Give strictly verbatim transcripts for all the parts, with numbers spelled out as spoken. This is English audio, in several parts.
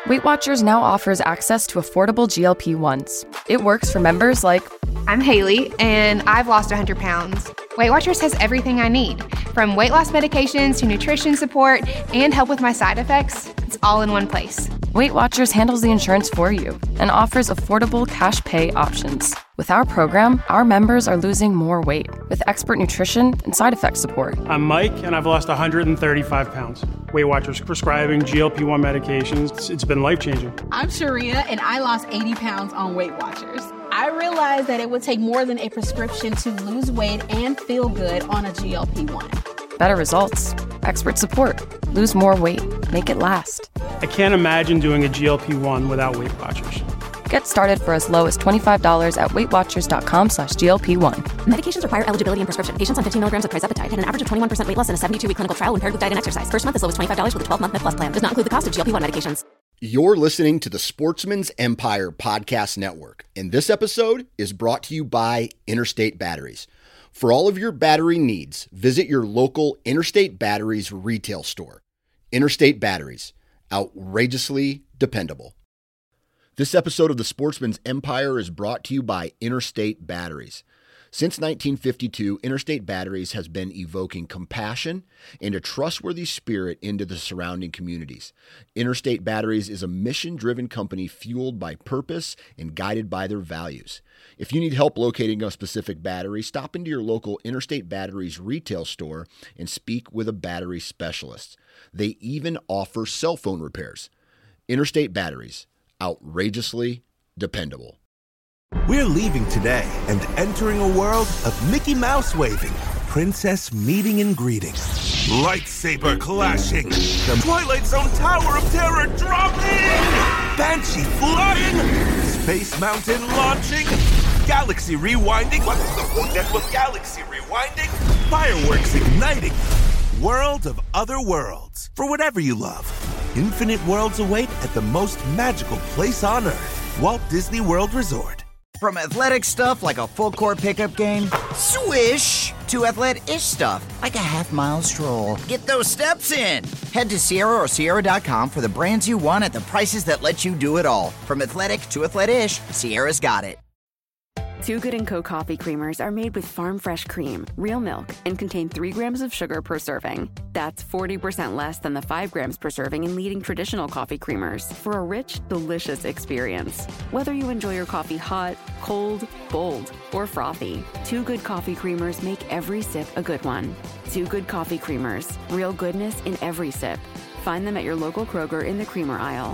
Weight Watchers now offers access to affordable G L P ones. It works for members like... I'm Haley, and I've lost one hundred pounds. Weight Watchers has everything I need, from weight loss medications to nutrition support and help with my side effects. It's all in one place. Weight Watchers handles the insurance for you and offers affordable cash pay options. With our program, our members are losing more weight with expert nutrition and side effect support. I'm Mike, and I've lost one hundred thirty-five pounds. Weight Watchers prescribing G L P one medications. It's, it's been life-changing. I'm Sharia, and I lost eighty pounds on Weight Watchers. I realized that it would take more than a prescription to lose weight and feel good on a G L P one. Better results, expert support, lose more weight, make it last. I can't imagine doing a G L P one without Weight Watchers. Get started for as low as twenty-five dollars at weightwatchers.com slash GLP1. Medications require eligibility and prescription. Patients on fifteen milligrams of trizepatide had an average of twenty-one percent weight loss in a seventy-two week clinical trial when paired with diet and exercise. First month as low as twenty-five dollars with a twelve-month Med Plus plan. Does not include the cost of G L P one medications. You're listening to the Sportsman's Empire Podcast Network, and this episode is brought to you by Interstate Batteries. For all of your battery needs, visit your local Interstate Batteries retail store. Interstate Batteries, outrageously dependable. This episode of the Sportsman's Empire is brought to you by Interstate Batteries. Since nineteen fifty-two, Interstate Batteries has been evoking compassion and a trustworthy spirit into the surrounding communities. Interstate Batteries is a mission-driven company fueled by purpose and guided by their values. If you need help locating a specific battery, stop into your local Interstate Batteries retail store and speak with a battery specialist. They even offer cell phone repairs. Interstate Batteries, outrageously dependable. We're leaving today and entering a world of Mickey Mouse waving, princess meeting and greeting, lightsaber clashing, the Twilight Zone Tower of Terror dropping, Banshee flying, Space Mountain launching, galaxy rewinding, what's the one that was galaxy rewinding, fireworks igniting, world of other worlds. For whatever you love, infinite worlds await at the most magical place on Earth, Walt Disney World Resort. From athletic stuff like a full-court pickup game, swish, to athletic-ish stuff like a half-mile stroll. Get those steps in. Head to Sierra or Sierra dot com for the brands you want at the prices that let you do it all. From athletic to athletic-ish, Sierra's got it. Two Good and Co. coffee creamers are made with farm fresh cream, real milk, and contain three grams of sugar per serving. That's forty percent less than the five grams per serving in leading traditional coffee creamers for a rich, delicious experience. Whether you enjoy your coffee hot, cold, bold, or frothy, Two Good coffee creamers make every sip a good one. Two Good coffee creamers, real goodness in every sip. Find them at your local Kroger in the creamer aisle.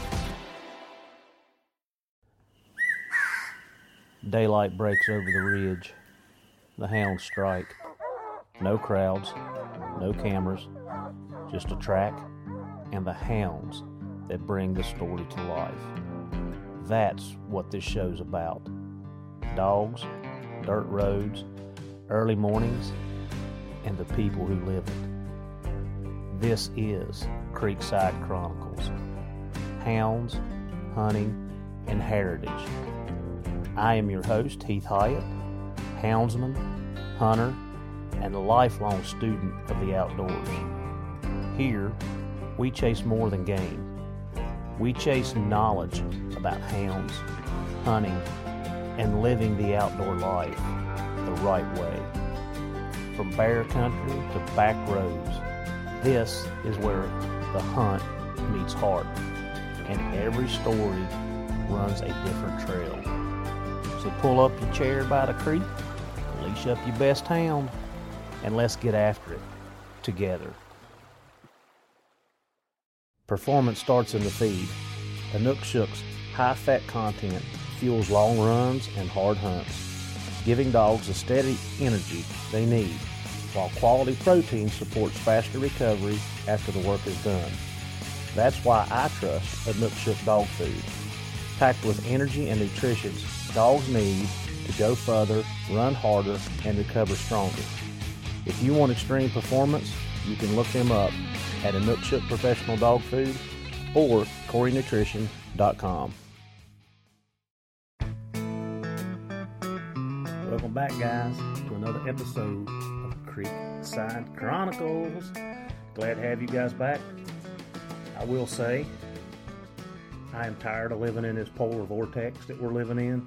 Daylight breaks over the ridge. The hounds strike. No crowds, no cameras, just a track and the hounds that bring the story to life. That's what this show's about. Dogs, dirt roads, early mornings, and the people who live it. This is Creekside Chronicles. Hounds, hunting, and heritage. I am your host, Heath Hyatt, houndsman, hunter, and a lifelong student of the outdoors. Here, we chase more than game. We chase knowledge about hounds, hunting, and living the outdoor life the right way. From bear country to back roads, this is where the hunt meets heart, and every story runs a different trail. So pull up your chair by the creek, leash up your best hound, and let's get after it together. Performance starts in the feed. Inukshuk's high-fat content fuels long runs and hard hunts, giving dogs the steady energy they need, while quality protein supports faster recovery after the work is done. That's why I trust Inukshuk dog food. Packed with energy and nutrition dogs need to go further, run harder, and recover stronger. If you want extreme performance, you can look them up at Inukshuk Professional Dog Food or Corey Nutrition dot com. Welcome back, guys, to another episode of Creekside Chronicles. Glad to have you guys back. I will say, I am tired of living in this polar vortex that we're living in.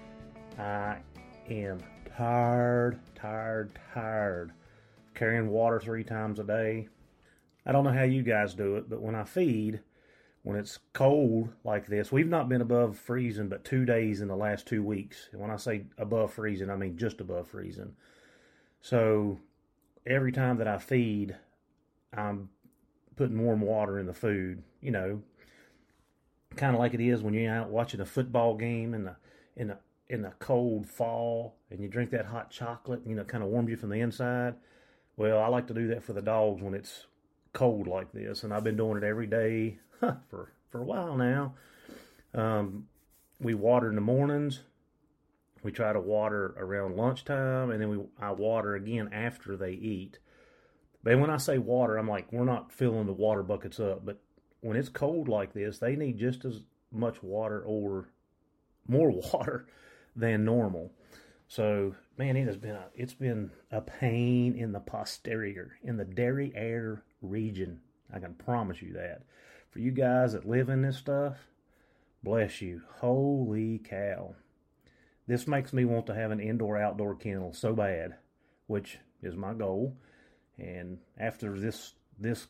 I am tired, tired, tired of carrying water three times a day. I don't know how you guys do it, but when I feed, when it's cold like this, we've not been above freezing but two days in the last two weeks. And when I say above freezing, I mean just above freezing. So every time that I feed, I'm putting warm water in the food, you know, kind of like it is when you're out watching a football game in the in the in the cold fall, and you drink that hot chocolate, you know, kind of warms you from the inside. Well, I like to do that for the dogs when it's cold like this, and I've been doing it every day huh, for for a while now. Um, we water in the mornings. We try to water around lunchtime, and then we I water again after they eat. But when I say water, I'm like, we're not filling the water buckets up, but when it's cold like this, they need just as much water or more water than normal. So, man, it has been a, it's been a pain in the posterior, in the derriere region. I can promise you that. For you guys that live in this stuff, bless you. Holy cow. This makes me want to have an indoor-outdoor kennel so bad, which is my goal. And after this this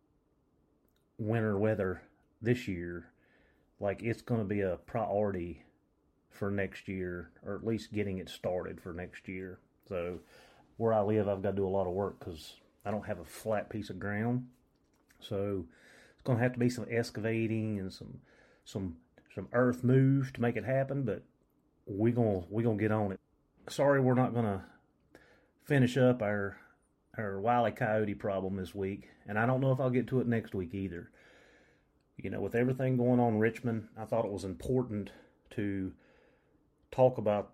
winter weather this year, like, it's going to be a priority for next year, or at least getting it started for next year. So where I live, I've got to do a lot of work because I don't have a flat piece of ground. So it's going to have to be some excavating and some some some earth moved to make it happen, but we're going we gonna get on it. Sorry we're not going to finish up our our Wile E. Coyote problem this week, and I don't know if I'll get to it next week either. You know, with everything going on in Richmond, I thought it was important to talk about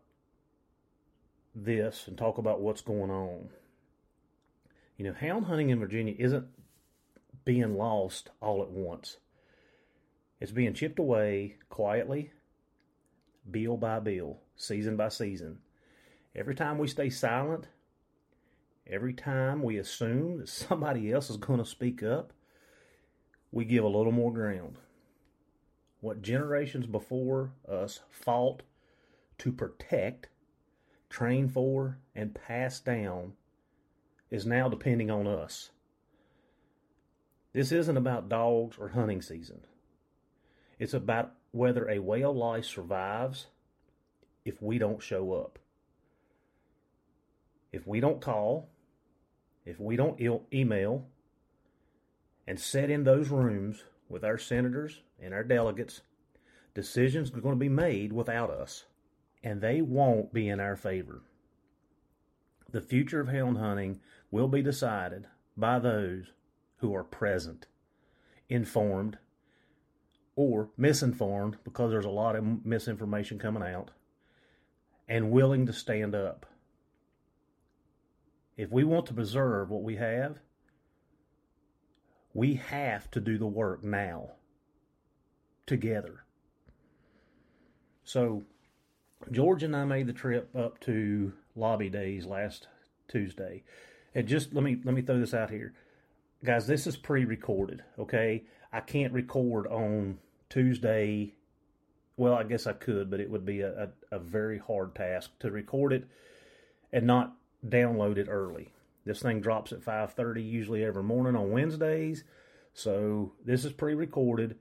this and talk about what's going on. You know, hound hunting in Virginia isn't being lost all at once. It's being chipped away quietly, bill by bill, season by season. Every time we stay silent, every time we assume that somebody else is going to speak up, we give a little more ground. What generations before us fought to protect, train for, and pass down is now depending on us. This isn't about dogs or hunting season. It's about whether a way of life survives if we don't show up. If we don't call, if we don't email, and sit in those rooms with our senators and our delegates, decisions are going to be made without us, and they won't be in our favor. The future of hound hunting will be decided by those who are present, informed, or misinformed, because there's a lot of misinformation coming out, and willing to stand up. If we want to preserve what we have, we have to do the work now, together. So, George and I made the trip up to Lobby Days last Tuesday. And just let me let me throw this out here. Guys, this is pre-recorded, okay? I can't record on Tuesday. Well, I guess I could, but it would be a, a, a very hard task to record it and not download it early. This thing drops at five thirty usually every morning on Wednesdays. So this is pre-recorded.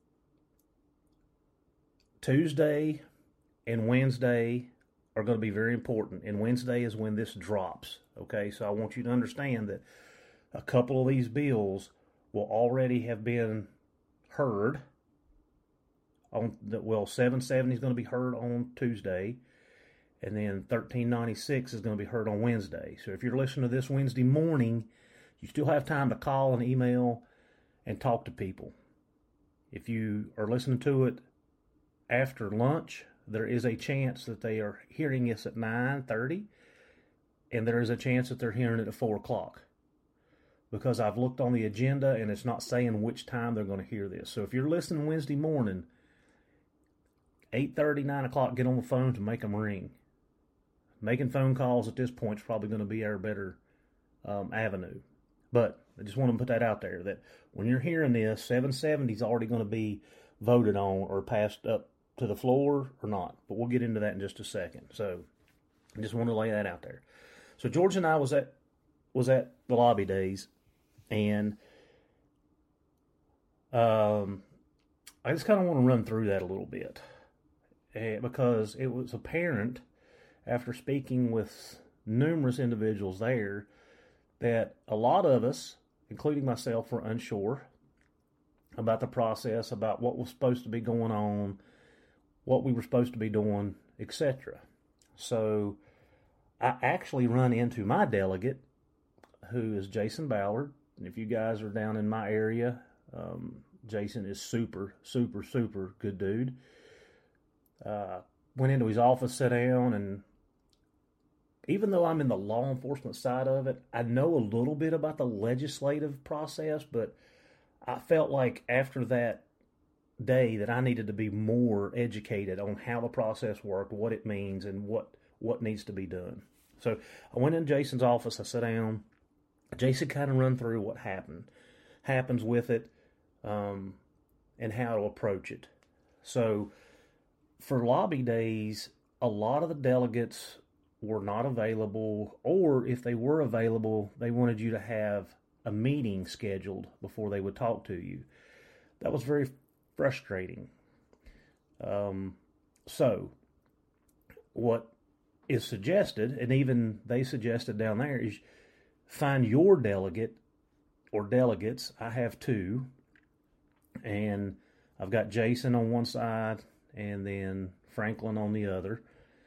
Tuesday and Wednesday are going to be very important. And Wednesday is when this drops. Okay, so I want you to understand that a couple of these bills will already have been heard. On the, well, seven seventy is going to be heard on Tuesday. And then thirteen ninety-six is going to be heard on Wednesday. So if you're listening to this Wednesday morning, you still have time to call and email and talk to people. If you are listening to it after lunch, there is a chance that they are hearing this at nine thirty, and there is a chance that they're hearing it at four o'clock. Because I've looked on the agenda, and it's not saying which time they're going to hear this. So if you're listening Wednesday morning, eight thirty, nine o'clock, get on the phone to make them ring. Making phone calls at this point is probably going to be our better um, avenue. But I just want to put that out there, that when you're hearing this, seven seventy is already going to be voted on or passed up to the floor or not. But we'll get into that in just a second. So I just want to lay that out there. So George and I was at was at the lobby days, and um, I just kind of want to run through that a little bit, uh, because it was apparent after speaking with numerous individuals there that a lot of us, including myself, were unsure about the process, about what was supposed to be going on, what we were supposed to be doing, et cetera. So I actually run into my delegate, who is Jason Ballard. And if you guys are down in my area, um, Jason is super, super, super good dude. Uh, went into his office, sat down, and even though I'm in the law enforcement side of it, I know a little bit about the legislative process, but I felt like after that day that I needed to be more educated on how the process worked, what it means, and what, what needs to be done. So I went in Jason's office, I sat down. Jason kind of run through what happened, happens with it, um, and how to approach it. So for lobby days, a lot of the delegates were not available, or if they were available, they wanted you to have a meeting scheduled before they would talk to you. That was very frustrating. Um, so what is suggested, and even they suggested down there, is find your delegate or delegates. I have two, and I've got Jason on one side and then Franklin on the other.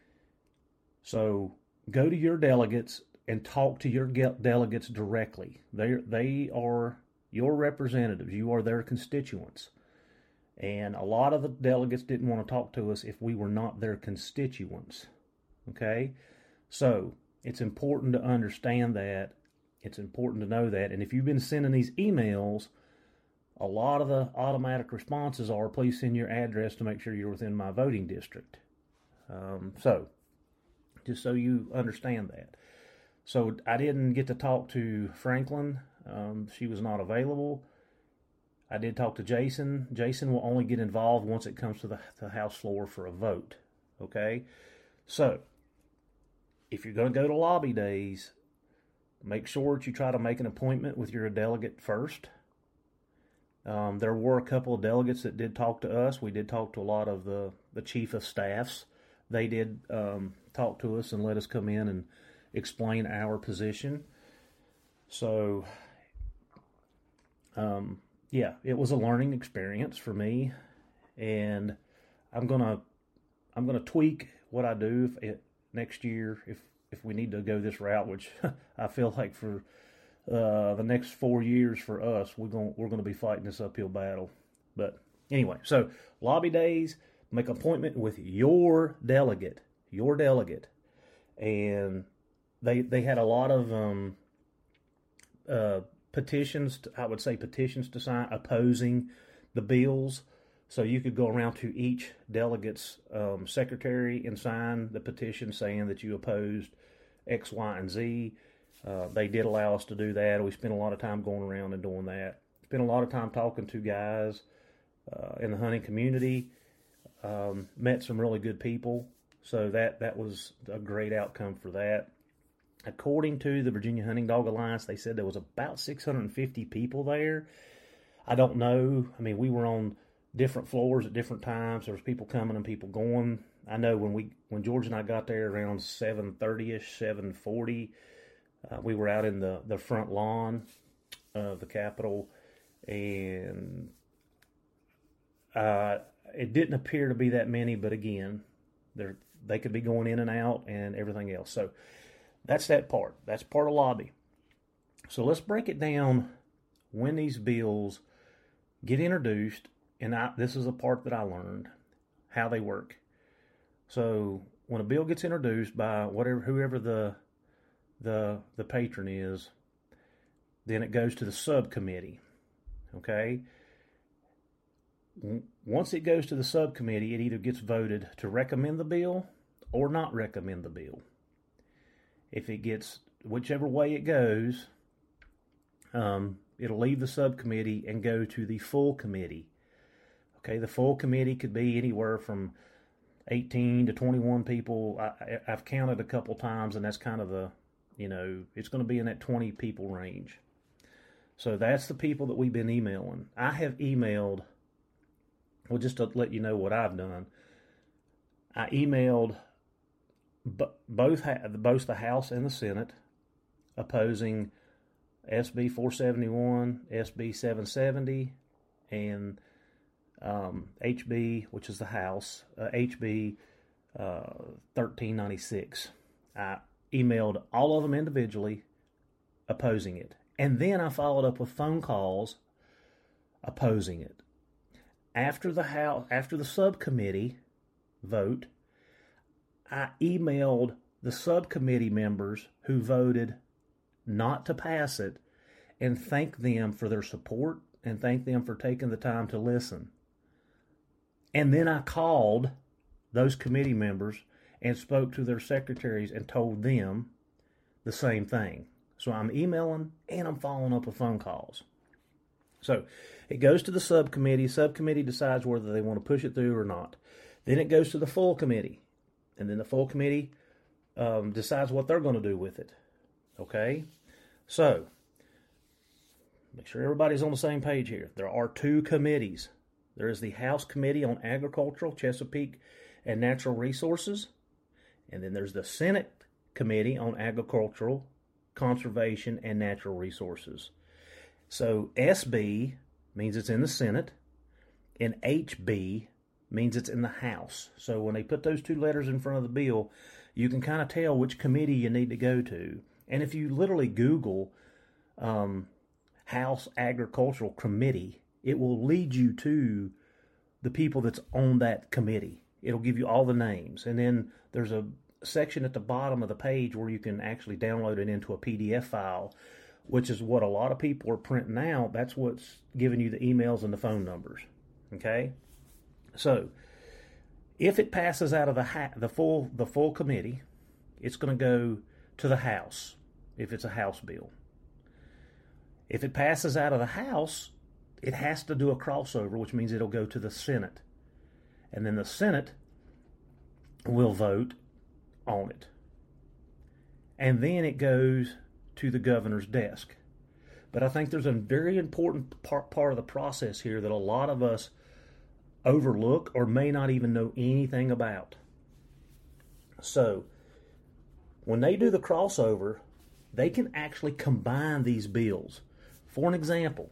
So go to your delegates and talk to your delegates directly. They they are your representatives. You are their constituents. And a lot of the delegates didn't want to talk to us if we were not their constituents. Okay? So it's important to understand that. It's important to know that. And if you've been sending these emails, a lot of the automatic responses are, please send your address to make sure you're within my voting district. Um, so, just so you understand that. So I didn't get to talk to Franklin. Um, she was not available. I did talk to Jason. Jason will only get involved once it comes to the, the House floor for a vote. Okay? So, if you're going to go to lobby days, make sure that you try to make an appointment with your delegate first. Um, there were a couple of delegates that did talk to us. We did talk to a lot of the, the chief of staffs. They did um, talk to us and let us come in and explain our position. So, um, yeah, it was a learning experience for me, and I'm gonna I'm gonna tweak what I do if it, next year if if we need to go this route, which I feel like for uh, the next four years for us, we're going we're going to be fighting this uphill battle. But anyway, so lobby days, make an appointment with your delegate, your delegate, and they they had a lot of um, uh, petitions. To, I would say petitions to sign opposing the bills. So you could go around to each delegate's um, secretary and sign the petition saying that you opposed X, Y, and Z. Uh, they did allow us to do that. We spent a lot of time going around and doing that. Spent a lot of time talking to guys uh, in the hunting community. Um, met some really good people. So that, that was a great outcome for that. According to the Virginia Hunting Dog Alliance, they said there was about six hundred fifty people there. I don't know. I mean, we were on different floors at different times. There was people coming and people going. I know when we when George and I got there around seven thirty-ish, seven forty, uh, we were out in the, the front lawn of the Capitol, and uh, it didn't appear to be that many, but again, they they could be going in and out and everything else. So that's that part. That's part of lobby. So let's break it down when these bills get introduced. And I, this is a part that I learned, how they work. So when a bill gets introduced by whatever, whoever the the the patron is, then it goes to the subcommittee. Okay. Once it goes to the subcommittee, it either gets voted to recommend the bill or not recommend the bill. If it gets whichever way it goes, um, it'll leave the subcommittee and go to the full committee. Okay, the full committee could be anywhere from eighteen to twenty-one people. I, I've counted a couple times, and that's kind of the, you know, it's going to be in that twenty people range. So that's the people that we've been emailing. I have emailed, well, just to let you know what I've done, I emailed b- both ha- both the House and the Senate opposing S B four seventy-one, S B seven seventy, and um, H B, which is the House, uh, H B uh, thirteen ninety-six. I emailed all of them individually opposing it. And then I followed up with phone calls opposing it. After the House, after the subcommittee vote, I emailed the subcommittee members who voted not to pass it and thanked them for their support and thanked them for taking the time to listen. And then I called those committee members and spoke to their secretaries and told them the same thing. So I'm emailing and I'm following up with phone calls. So it goes to the subcommittee. Subcommittee decides whether they want to push it through or not. Then it goes to the full committee. And then the full committee um, decides what they're going to do with it. Okay? So, make sure everybody's on the same page here. There are two committees. There is the House Committee on Agricultural, Chesapeake, and Natural Resources. And then there's the Senate Committee on Agricultural, Conservation, and Natural Resources. So S B means it's in the Senate, and H B means it's in the House. So when they put those two letters in front of the bill, you can kind of tell which committee you need to go to. And if you literally Google um, House Agricultural Committee, it will lead you to the people that's on that committee. It'll give you all the names. And then there's a section at the bottom of the page where you can actually download it into a P D F file, which is what a lot of people are printing out. That's what's giving you the emails and the phone numbers. Okay? So, if it passes out of the ha- the full the full committee, it's going to go to the House, if it's a House bill. If it passes out of the House, it has to do a crossover, which means it'll go to the Senate. And then the Senate will vote on it. And then it goes to the governor's desk. But I think there's a very important part, part of the process here that a lot of us overlook or may not even know anything about. So, when they do the crossover, they can actually combine these bills. For an example,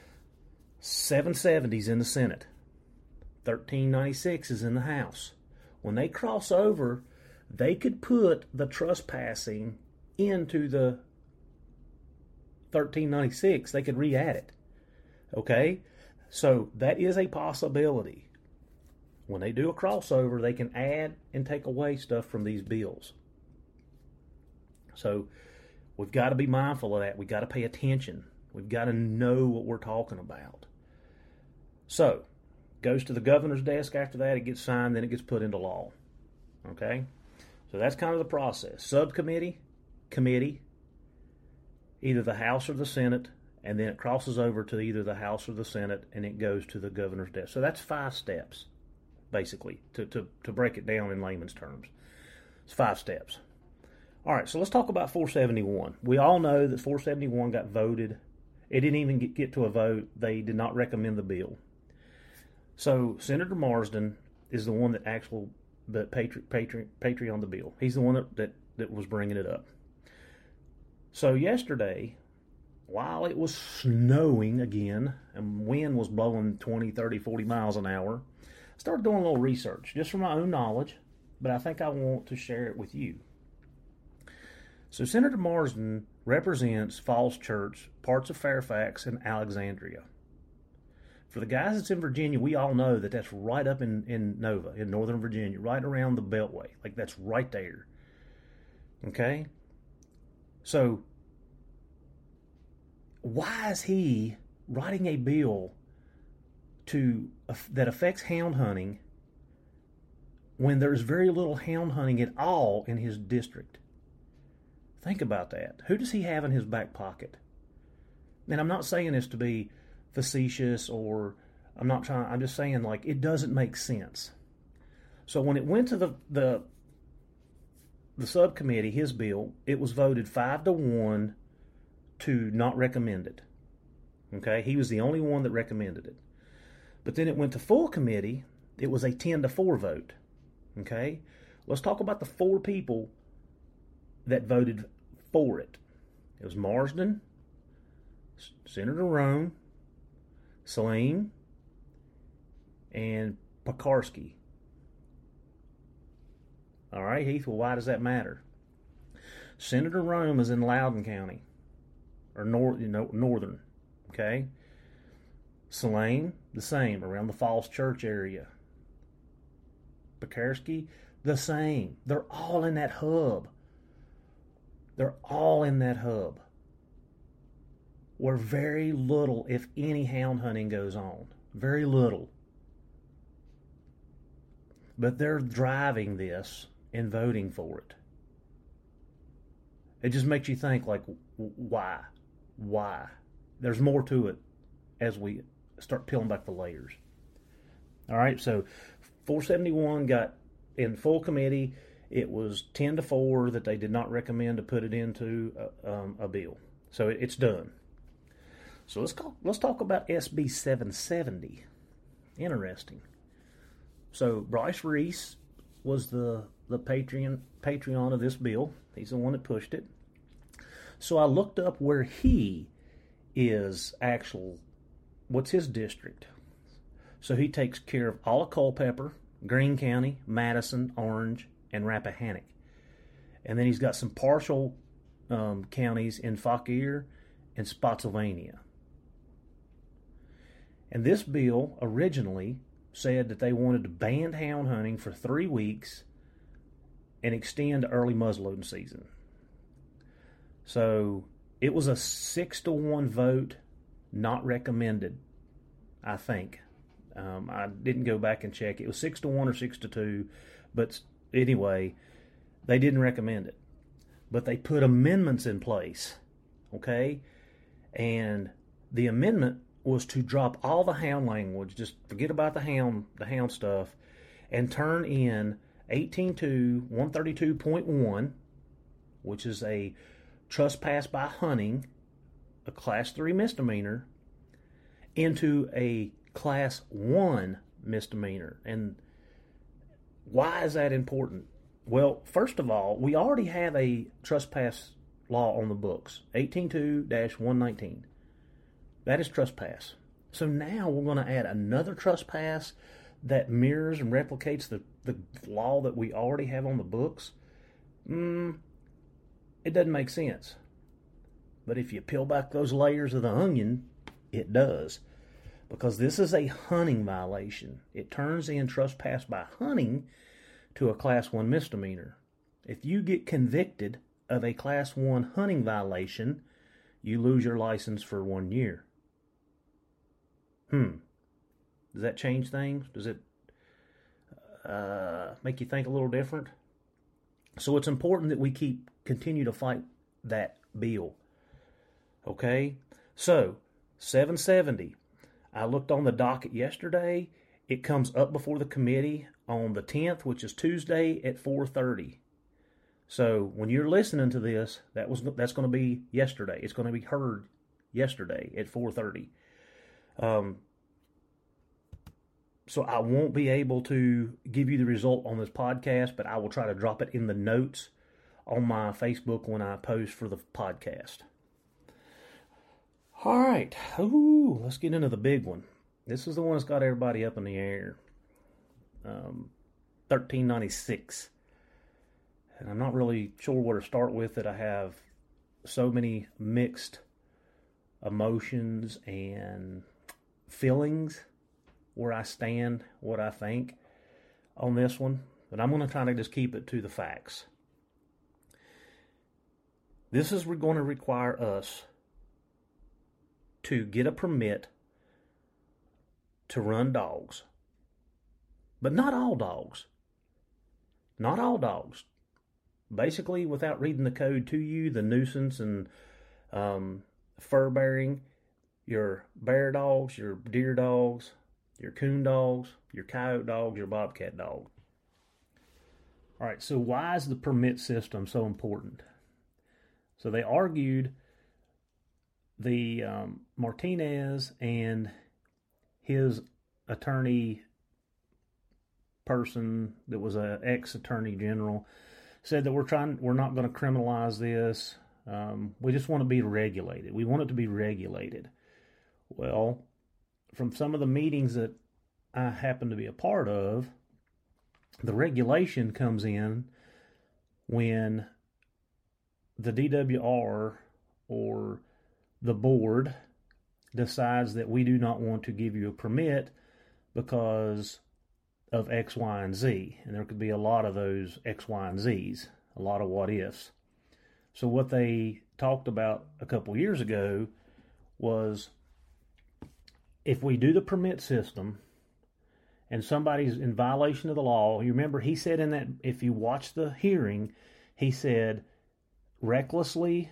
seven seventy is in the Senate. thirteen ninety-six is in the House. When they cross over, they could put the trespassing into the thirteen ninety-six. They could re-add it. Okay? So that is a possibility. When they do a crossover, they can add and take away stuff from these bills. So we've got to be mindful of that. We've got to pay attention. We've got to know what we're talking about. So, goes to the governor's desk after that, it gets signed, then it gets put into law. Okay? So that's kind of the process. Subcommittee, committee, either the House or the Senate, and then it crosses over to either the House or the Senate, and it goes to the governor's desk. So that's five steps, basically, to, to, to break it down in layman's terms. It's five steps. All right, so let's talk about four seventy-one. We all know that four seventy-one got voted. It didn't even get, get to a vote. They did not recommend the bill. So Senator Marsden is the one that actually that patri, patri, patri on the bill. He's the one that, that, that was bringing it up. So yesterday, while it was snowing again and wind was blowing twenty, thirty, forty miles an hour, I started doing a little research just from my own knowledge, but I think I want to share it with you. So Senator Marsden represents Falls Church, parts of Fairfax, and Alexandria. For the guys that's in Virginia, we all know that that's right up in, in Nova, in Northern Virginia, right around the Beltway. Like, that's right there. Okay? So, why is he writing a bill to uh, that affects hound hunting when there's very little hound hunting at all in his district? Think about that. Who does he have in his back pocket? And I'm not saying this to be facetious or I'm not trying, I'm just saying, like, it doesn't make sense. So when it went to the, the, the subcommittee, his bill, it was voted five to one to not recommend it. Okay? He was the only one that recommended it. But then it went to full committee, it was a ten to four vote. Okay? Let's talk about the four people that voted for it. It was Marsden, Senator Rome, Salim, and Pekarsky. All right, Heath, well, why does that matter? Senator Rome is in Loudoun County, or nor, you know, northern, okay? Salim, the same, around the Falls Church area. Pekarsky, the same. They're all in that hub. They're all in that hub where very little, if any, hound hunting goes on. Very little. But they're driving this and voting for it. It just makes you think, like, why? Why? There's more to it as we start peeling back the layers. All right, so four seventy-one got in full committee. It was ten to four that they did not recommend to put it into a, um, a bill. So it, it's done. So let's call, let's talk about S B seven seventy. Interesting. So Bryce Reese was the the Patreon Patreon of this bill. He's the one that pushed it. So I looked up where he is actual. What's his district? So he takes care of all of Culpeper, Greene County, Madison, Orange, and Rappahannock. And then he's got some partial um, counties in Fauquier and Spotsylvania. And this bill originally said that they wanted to ban hound hunting for three weeks and extend early muzzleloading season. So it was a six to one vote, not recommended, I think. Um, I didn't go back and check. It was six to one or six to two, but anyway, they didn't recommend it. But they put amendments in place, okay? And the amendment was to drop all the hound language, just forget about the hound, the hound stuff, and turn in eighteen two one thirty-two point one, which is a trespass by hunting, a class three misdemeanor, into a class one misdemeanor. And why is that important? Well, first of all, we already have a trespass law on the books, eighteen two one nineteen. That is trespass. So now we're going to add another trespass that mirrors and replicates the, the law that we already have on the books. Mm, it doesn't make sense. But if you peel back those layers of the onion, it does. Because this is a hunting violation. It turns in trespass by hunting to a class one misdemeanor. If you get convicted of a class one hunting violation, you lose your license for one year. Hmm. Does that change things? Does it uh, make you think a little different? So it's important that we keep continue to fight that bill. Okay? So, seven seventy. I looked on the docket yesterday. It comes up before the committee on the tenth, which is Tuesday at four thirty. So when you're listening to this, that was that's going to be yesterday. It's going to be heard yesterday at four thirty. Um, so I won't be able to give you the result on this podcast, but I will try to drop it in the notes on my Facebook when I post for the podcast. All right. Ooh, let's get into the big one. This is the one that's got everybody up in the air. Um, thirteen ninety-six. And I'm not really sure where to start with it. I have so many mixed emotions and feelings where I stand, what I think on this one. But I'm going to try to just keep it to the facts. This is going to require us to get a permit to run dogs. But not all dogs. Not all dogs. Basically, without reading the code to you, the nuisance and um, fur bearing, your bear dogs, your deer dogs, your coon dogs, your coyote dogs, your bobcat dog. All right, so why is the permit system so important? So they argued, the um, Martinez and his attorney person that was an ex-attorney general said that we're trying, we're not going to criminalize this. Um, we just want to be regulated. We want it to be regulated. Well, from some of the meetings that I happen to be a part of, the regulation comes in when the D W R or the board decides that we do not want to give you a permit because of X, Y, and Z. And there could be a lot of those X, Y, and Z's, a lot of what ifs. So what they talked about a couple years ago was, if we do the permit system and somebody's in violation of the law, you remember he said in that, if you watch the hearing, he said recklessly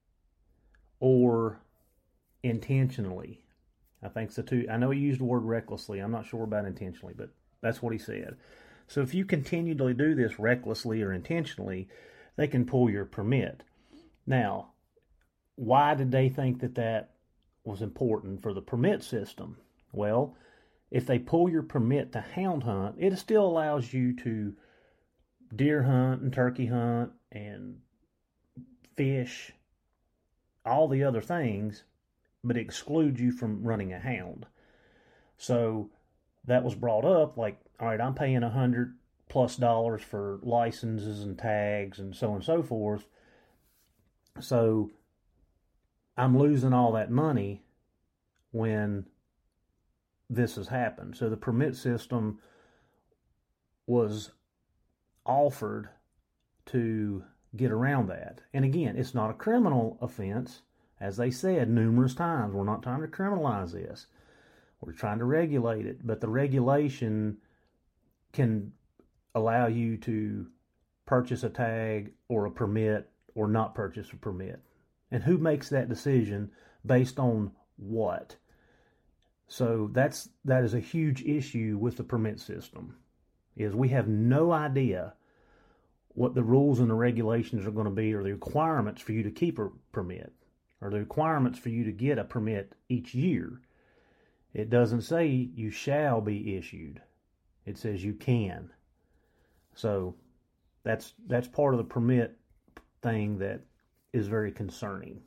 or intentionally. I think so too. I know he used the word recklessly. I'm not sure about intentionally, but that's what he said. So if you continually do this recklessly or intentionally, they can pull your permit. Now, why did they think that that was important for the permit system? Well, if they pull your permit to hound hunt, it still allows you to deer hunt and turkey hunt and fish, all the other things, but excludes you from running a hound. So that was brought up, like, all right, I'm paying a hundred plus dollars for licenses and tags and so on and so forth. So I'm losing all that money when this has happened. So the permit system was offered to get around that. And again, it's not a criminal offense. As they said numerous times, we're not trying to criminalize this. We're trying to regulate it. But the regulation can allow you to purchase a tag or a permit or not purchase a permit. And who makes that decision based on what? So that's that is a huge issue with the permit system, is we have no idea what the rules and the regulations are going to be, or the requirements for you to keep a permit, or the requirements for you to get a permit each year. It doesn't say you shall be issued. It says you can. So that's that's part of the permit thing that is very concerning.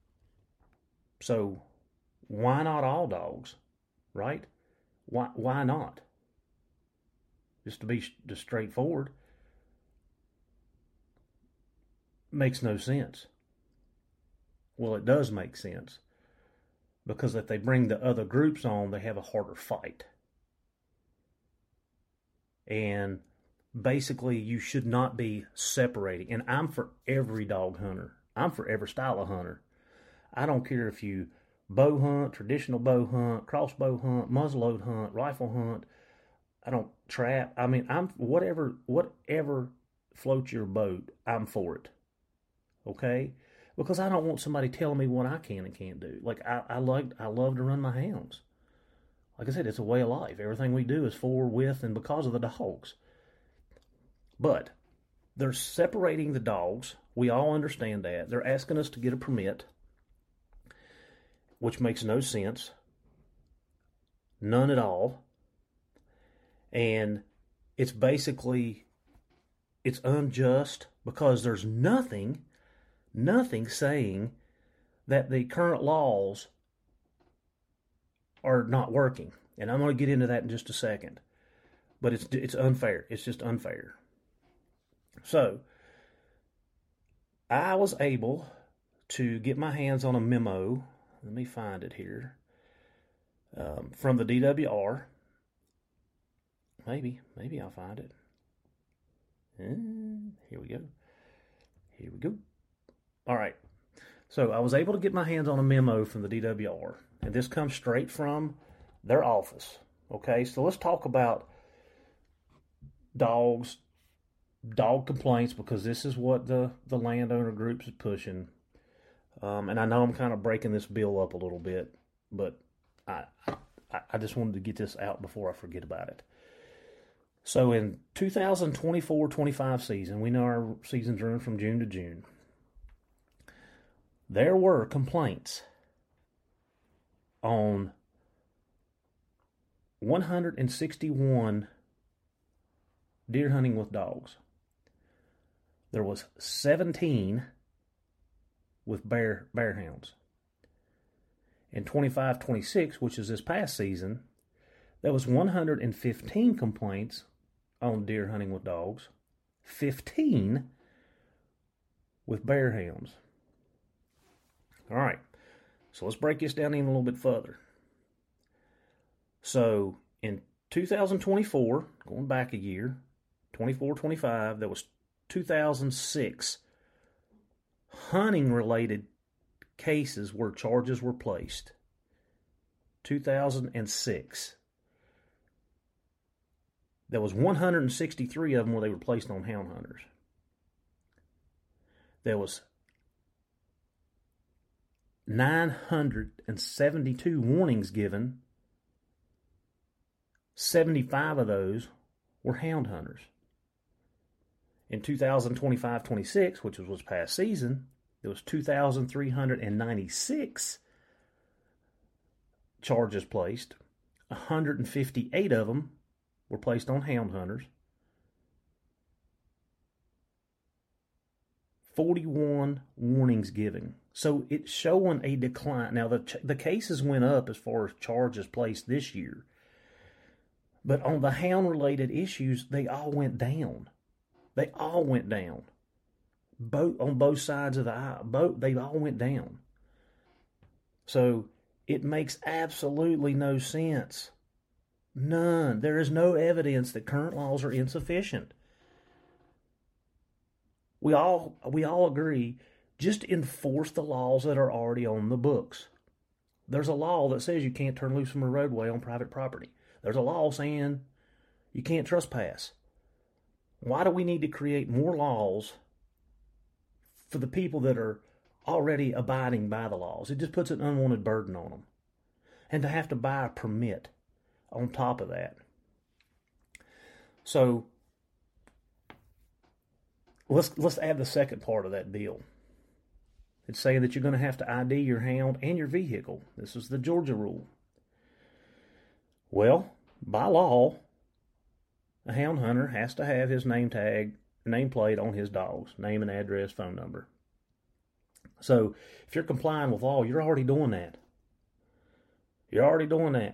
So why not all dogs, right? Why why not? Just to be just straightforward. Makes no sense. Well, it does make sense, because if they bring the other groups on, they have a harder fight. And basically, you should not be separating. And I'm for every dog hunter. I'm for every style of hunter. I don't care if you bow hunt, traditional bow hunt, crossbow hunt, muzzleload hunt, rifle hunt. I don't trap. I mean, I'm whatever whatever floats your boat, I'm for it. Okay? Because I don't want somebody telling me what I can and can't do. Like, I, I like I love to run my hounds. Like I said, it's a way of life. Everything we do is for, with, and because of the dogs. But they're separating the dogs. We all understand that. They're asking us to get a permit, which makes no sense. None at all. And it's basically, it's unjust, because there's nothing, nothing saying that the current laws are not working. And I'm going to get into that in just a second. But it's it's unfair. It's just unfair. So, I was able to get my hands on a memo. Let me find it here. Um, from the D W R. Maybe, maybe I'll find it. And here we go. Here we go. All right. So I was able to get my hands on a memo from the D W R. And this comes straight from their office. Okay, so let's talk about dogs, dog complaints, because this is what the, the landowner groups is pushing. Um, and I know I'm kind of breaking this bill up a little bit, but I I, I just wanted to get this out before I forget about it. So in two thousand twenty-four twenty-five season, we know our seasons run from June to June. There were complaints on one hundred sixty-one deer hunting with dogs. There was seventeen with bear bear hounds. In twenty-five twenty-six, which is this past season, there was one hundred fifteen complaints on deer hunting with dogs, fifteen with bear hounds. All right, so let's break this down even a little bit further. So in two thousand twenty-four, going back a year, twenty-four twenty-five, there was two thousand six hunting-related cases where charges were placed. two thousand six. There was one hundred sixty-three of them where they were placed on hound hunters. There was nine hundred seventy-two warnings given. seventy-five of those were hound hunters. In two thousand twenty-five twenty-six, which was this past season, there was two thousand three hundred ninety-six charges placed. one hundred fifty-eight of them were placed on hound hunters. forty-one warnings given. So it's showing a decline. Now, the the cases went up as far as charges placed this year. But on the hound-related issues, they all went down. They all went down. Both on both sides of the aisle. Both, they all went down. So it makes absolutely no sense. None. There is no evidence that current laws are insufficient. We all we all agree, just enforce the laws that are already on the books. There's a law that says you can't turn loose from a roadway on private property. There's a law saying you can't trespass. Why do we need to create more laws for the people that are already abiding by the laws? It just puts an unwanted burden on them. And to have to buy a permit on top of that. So let's let's add the second part of that bill. It's saying that you're going to have to I D your hound and your vehicle. This is the Georgia rule. Well, by law, a hound hunter has to have his name tag, nameplate on his dogs, name and address, phone number. So if you're complying with law, you're already doing that. You're already doing that.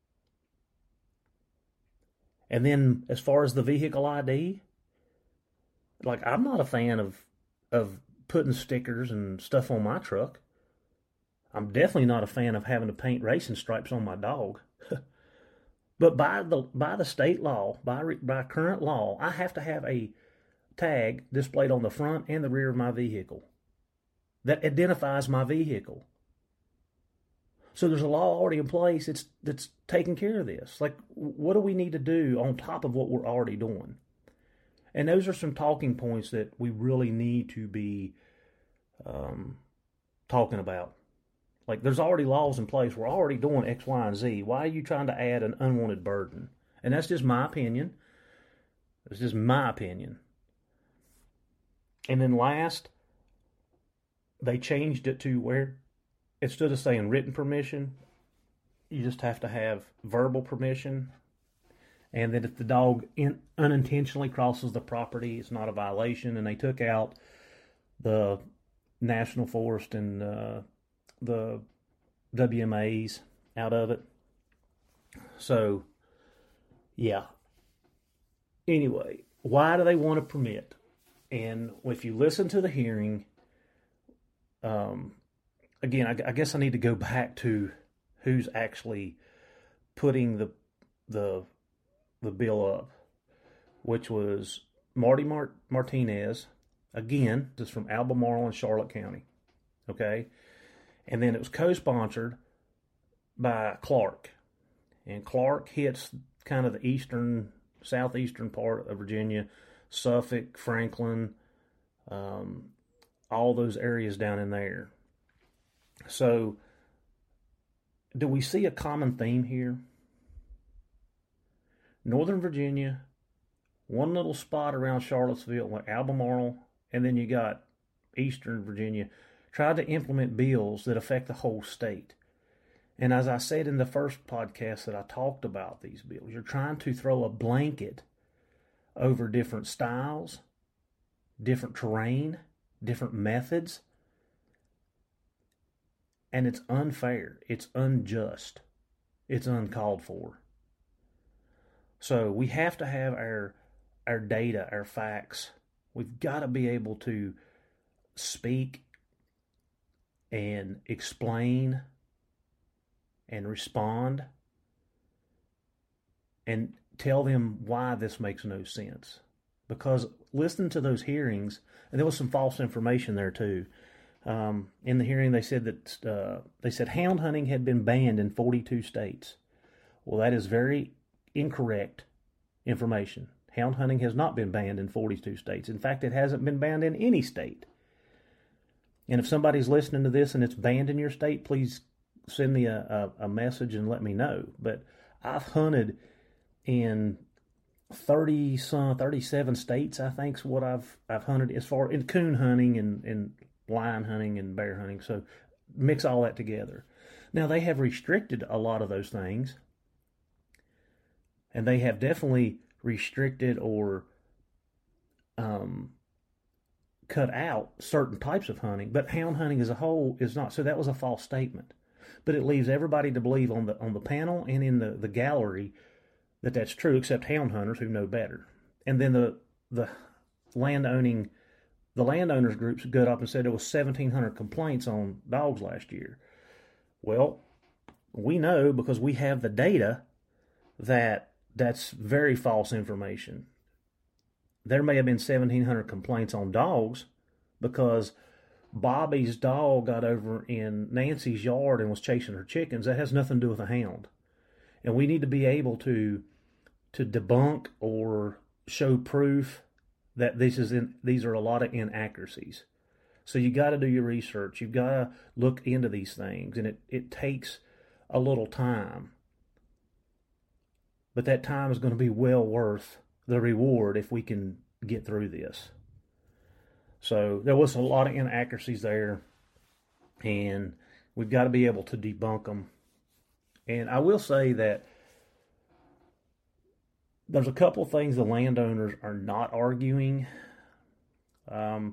And then as far as the vehicle I D, like I'm not a fan of of putting stickers and stuff on my truck. I'm definitely not a fan of having to paint racing stripes on my dog. But by the by the state law, by by current law, I have to have a tag displayed on the front and the rear of my vehicle that identifies my vehicle. So there's a law already in place that's, that's taking care of this. Like, what do we need to do on top of what we're already doing? And those are some talking points that we really need to be um, talking about. Like, there's already laws in place. We're already doing X, Y, and Z. Why are you trying to add an unwanted burden? And that's just my opinion. It's just my opinion. And then last, they changed it to where instead of saying written permission, you just have to have verbal permission. And then if the dog in, unintentionally crosses the property, it's not a violation. And they took out the National Forest and uh, the W M As out of it. So, yeah. Anyway, why do they want a permit? And if you listen to the hearing, um, again, I, I guess I need to go back to who's actually putting the the the bill up, which was Marty Mart- Martinez. Again, this is from Albemarle and Charlotte County. Okay? And then it was co-sponsored by Clark. And Clark hits kind of the eastern, southeastern part of Virginia, Suffolk, Franklin, um, all those areas down in there. So do we see a common theme here? Northern Virginia, one little spot around Charlottesville, like Albemarle, and then you got Eastern Virginia, tried to implement bills that affect the whole state. And as I said in the first podcast that I talked about these bills, you're trying to throw a blanket over different styles, different terrain, different methods, and it's unfair, it's unjust, it's uncalled for. So we have to have our our data, our facts. We've got to be able to speak and explain and respond and tell them why this makes no sense. Because listening to those hearings, and there was some false information there too. Um, in the hearing, they said that uh, they said hound hunting had been banned in forty-two states. Well, that is very incorrect information. Hound hunting has not been banned in forty-two states. In fact, it hasn't been banned in any state. And if somebody's listening to this and it's banned in your state, please send me a, a, a message and let me know. But I've hunted in thirty some thirty-seven states, I think is what I've I've hunted as far in coon hunting and, and lion hunting and bear hunting. So mix all that together. Now they have restricted a lot of those things, and they have definitely restricted or um, cut out certain types of hunting. But hound hunting as a whole is not. So that was a false statement. But it leaves everybody to believe on the on the panel and in the, the gallery that that's true, except hound hunters who know better. And then the the landowning the landowners groups got up and said there was seventeen hundred complaints on dogs last year. Well, we know because we have the data that that's very false information. There may have been seventeen hundred complaints on dogs because Bobby's dog got over in Nancy's yard and was chasing her chickens. That has nothing to do with a hound. And we need to be able to to debunk or show proof that this is in, these are a lot of inaccuracies. So you got to do your research. You've got to look into these things, and it, it takes a little time. But that time is going to be well worth the reward if we can get through this. So there was a lot of inaccuracies there, and we've got to be able to debunk them. And I will say that there's a couple of things the landowners are not arguing. Um,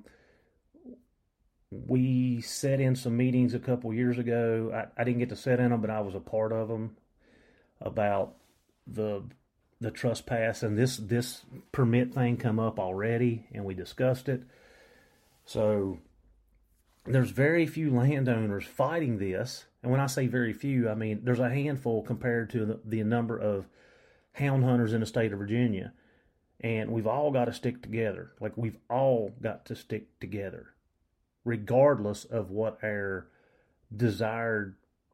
we sat in some meetings a couple years ago. I, I didn't get to sit in them, but I was a part of them about the the trespass, and this this permit thing come up already, and we discussed it. So there's very few landowners fighting this. And when I say very few, I mean there's a handful compared to the, the number of hound hunters in the state of Virginia. And we've all got to stick together. Like we've all got to stick together, regardless of what our desired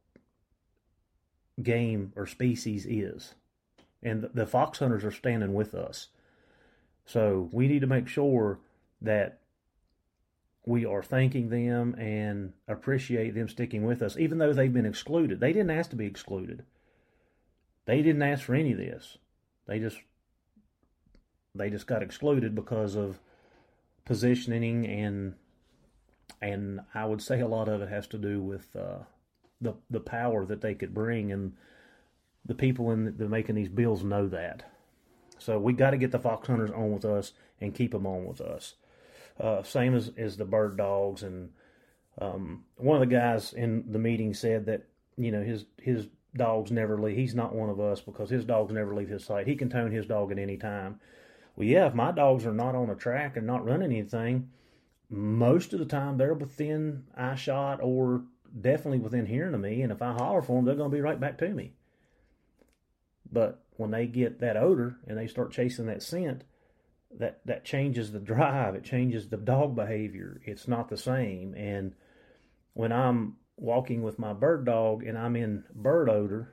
game or species is. And the, the fox hunters are standing with us. So we need to make sure that we are thanking them and appreciate them sticking with us, even though they've been excluded. They didn't ask to be excluded. They didn't ask for any of this. They just they just got excluded because of positioning, and and I would say a lot of it has to do with uh, the the power that they could bring, and the people in the, the making these bills know that. So we got to get the fox hunters on with us and keep them on with us. Uh, same as, as the bird dogs. And um, one of the guys in the meeting said that, you know, his his dogs never leave. He's not one of us because his dogs never leave his sight. He can tone his dog at any time. Well, yeah, if my dogs are not on a track and not running anything, most of the time they're within eye shot or definitely within hearing of me. And if I holler for them, they're going to be right back to me. But when they get that odor and they start chasing that scent, that, that changes the drive. It changes the dog behavior. It's not the same. And when I'm walking with my bird dog and I'm in bird odor,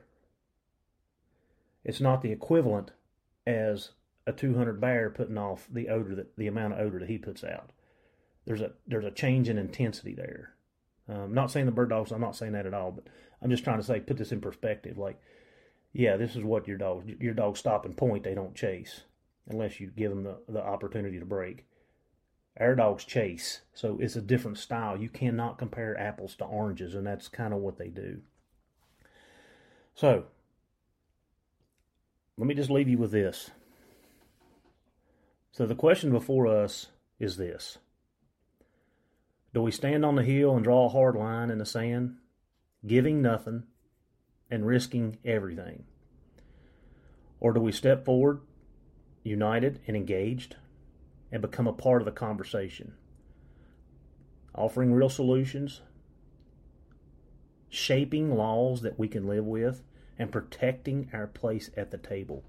it's not the equivalent as a two hundred bear putting off the odor, that the amount of odor that he puts out. There's a there's a change in intensity there. Um, not saying the bird dogs, I'm not saying that at all, but I'm just trying to say, put this in perspective. Like, yeah, this is what your dogs, your dogs stop and point, they don't chase, unless you give them the, the opportunity to break. Our dogs chase, so it's a different style. You cannot compare apples to oranges, and that's kind of what they do. So, let me just leave you with this. So the question before us is this. Do we stand on the hill and draw a hard line in the sand, giving nothing and risking everything? Or do we step forward, united and engaged, and become a part of the conversation, offering real solutions, shaping laws that we can live with, and protecting our place at the table?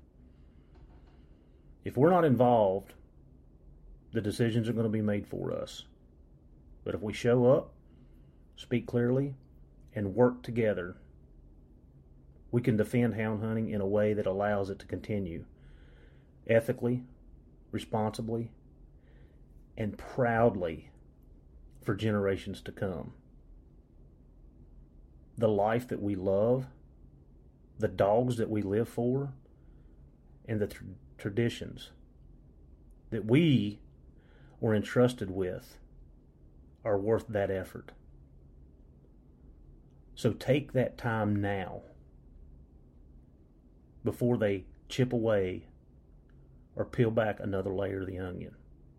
If we're not involved, the decisions are going to be made for us. But if we show up, speak clearly, and work together, we can defend hound hunting in a way that allows it to continue ethically, responsibly, and proudly for generations to come. The life that we love, the dogs that we live for, and the tr- traditions that we were entrusted with are worth that effort. So take that time now before they chip away or peel back another layer of the onion.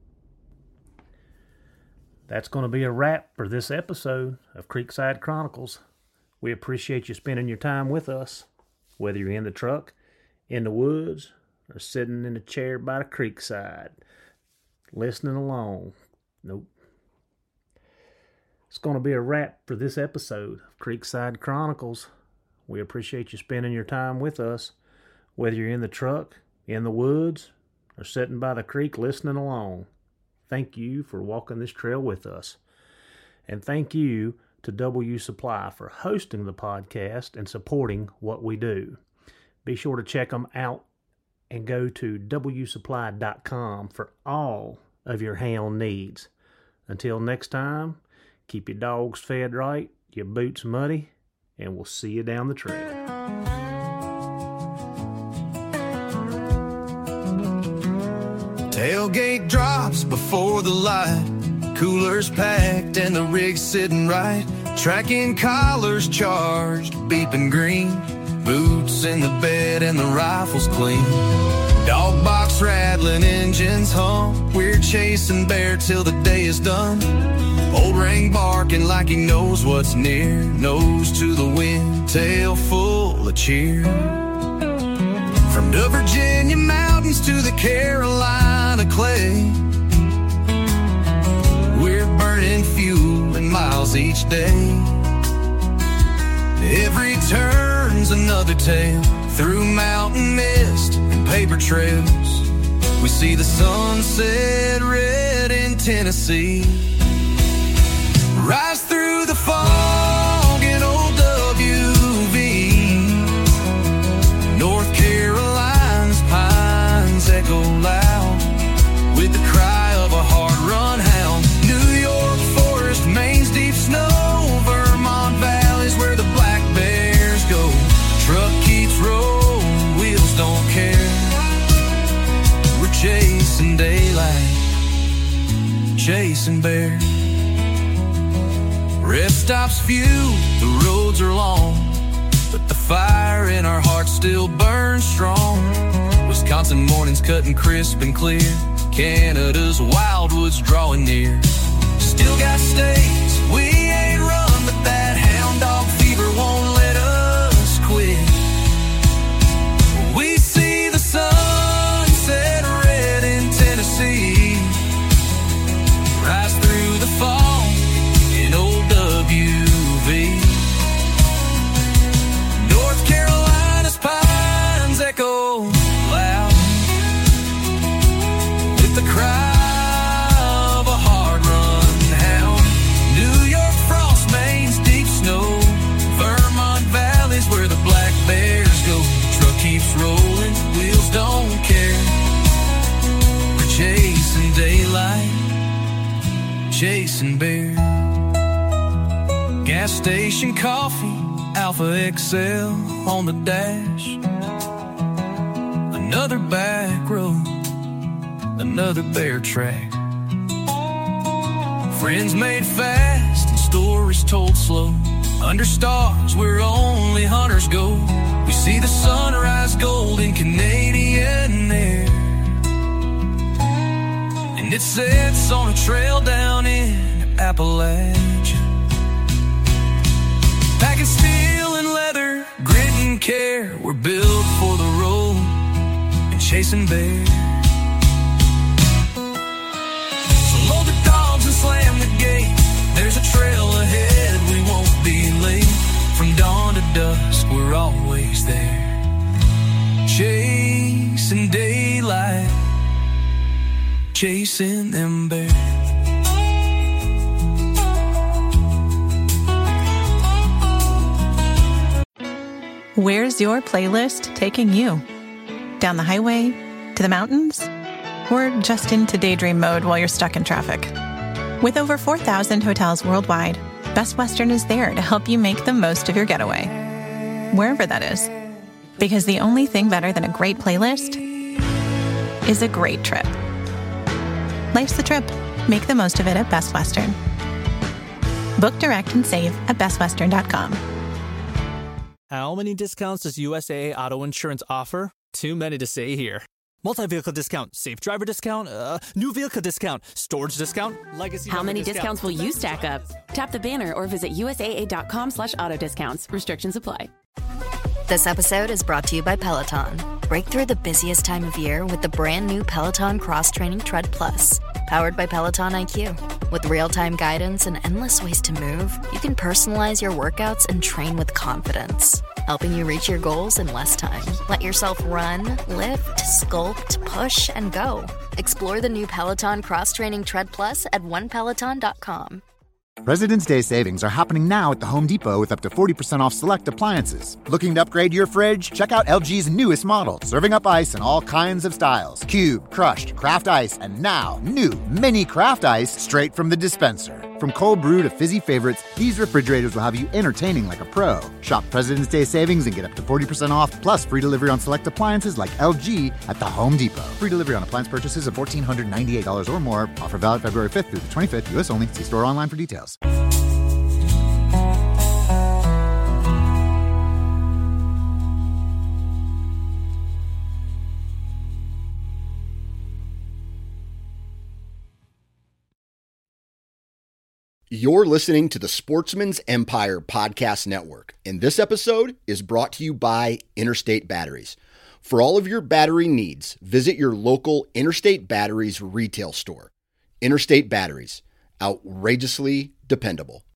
That's going to be a wrap for this episode of Creekside Chronicles. We appreciate you spending your time with us, whether you're in the truck, in the woods, or sitting in a chair by the creekside, listening along. Nope. It's going to be a wrap for this episode of Creekside Chronicles. We appreciate you spending your time with us, whether you're in the truck, in the woods, or sitting by the creek listening along. Thank you for walking this trail with us. And thank you to W Supply for hosting the podcast and supporting what we do. Be sure to check them out and go to w supply dot com for all of your hound needs. Until next time, keep your dogs fed right, your boots muddy, and we'll see you down the trail. Tailgate drops before the light, coolers packed and the rig sitting right, tracking collars charged, beeping green, boots in the bed and the rifle's clean. Dog box rattling, engines hum, we're chasing bear till the day is done. Old ring barking like he knows what's near, nose to the wind, tail full of cheer. From the Virginia mountains to the Carolina clay, we're burning fuel and miles each day. Every turn's another tale, through mountain mist and paper trails. We see the sunset red in Tennessee, rise through the fog in old W V. North Carolina's pines echo loud with the cry of a hard-run hound. New York forest, Maine's deep snow, Vermont valleys where the black bears go. Truck keeps rolling, wheels don't care. We're chasing daylight, chasing bears. Rest stops few, the roads are long, but the fire in our hearts still burns strong. Wisconsin mornings cutting crisp and clear, Canada's wildwoods drawing near. Still got states we ain't run, but that hound dog fever won't let us quit. We see the sunset red in Tennessee, rise through the fog in old W V. North Carolina's pines echo loud with the cry of a hard-run hound. New York frost, Maine's deep snow, Vermont valleys where the black bears go. Truck keeps rolling, wheels don't care. We're chasing daylight, chasing bear. Gas station coffee, Alpha X L on the dash. Another back road, another bear track. Friends made fast and stories told slow. Under stars where only hunters go. We see the sunrise gold in Canadian air. And it sets on a trail down in Appalachia. Packing steel and leather, grit and care. We're built for the road and chasing bear. So load the dogs and slam the gate. There's a trail ahead, we won't be late. From dawn to dusk, we're always there. Chasing daylight, chasing them bears. Where's your playlist taking you? Down the highway? To the mountains? Or just into daydream mode while you're stuck in traffic? With over four thousand hotels worldwide, Best Western is there to help you make the most of your getaway, wherever that is. Because the only thing better than a great playlist is a great trip. Life's the trip. Make the most of it at Best Western. Book direct and save at best western dot com. How many discounts does U S A A Auto Insurance offer? Too many to say here. Multi-vehicle discount, safe driver discount, uh, new vehicle discount, storage discount, legacy. How many discount. discounts will you stack up? Tap the banner or visit U S A A dot com slash auto discounts. Restrictions apply. This episode is brought to you by Peloton. Break through the busiest time of year with the brand new Peloton Cross Training Tread Plus. Powered by Peloton I Q. With real-time guidance and endless ways to move, you can personalize your workouts and train with confidence, helping you reach your goals in less time. Let yourself run, lift, sculpt, push, and go. Explore the new Peloton Cross Training Tread Plus at one peloton dot com. President's Day savings are happening now at the Home Depot with up to forty percent off select appliances. Looking to upgrade your fridge? Check out L G's newest model, serving up ice in all kinds of styles. Cube, crushed, craft ice, and now new mini craft ice straight from the dispenser. From cold brew to fizzy favorites, these refrigerators will have you entertaining like a pro. Shop President's Day savings and get up to forty percent off, plus free delivery on select appliances like L G at the Home Depot. Free delivery on appliance purchases of one thousand four hundred ninety-eight dollars or more. Offer valid February fifth through the twenty-fifth, U S only. See store online for details. You're listening to the Sportsman's Empire Podcast Network, and this episode is brought to you by Interstate Batteries. For all of your battery needs, visit your local Interstate Batteries retail store. Interstate Batteries, outrageously dependable.